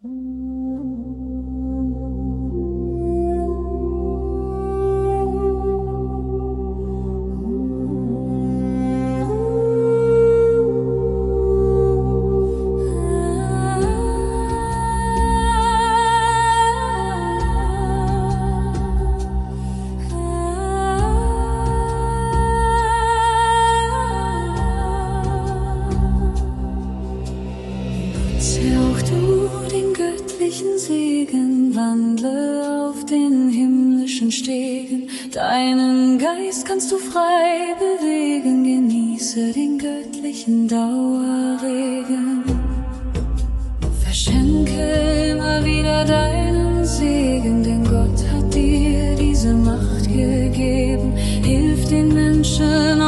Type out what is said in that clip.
Auch du den göttlichen Segen, wandle auf den himmlischen Stegen. Deinen Geist kannst du frei bewegen, genieße den göttlichen Dauerregen. Verschenke immer wieder deinen Segen, denn Gott hat dir diese Macht gegeben. Hilf den Menschen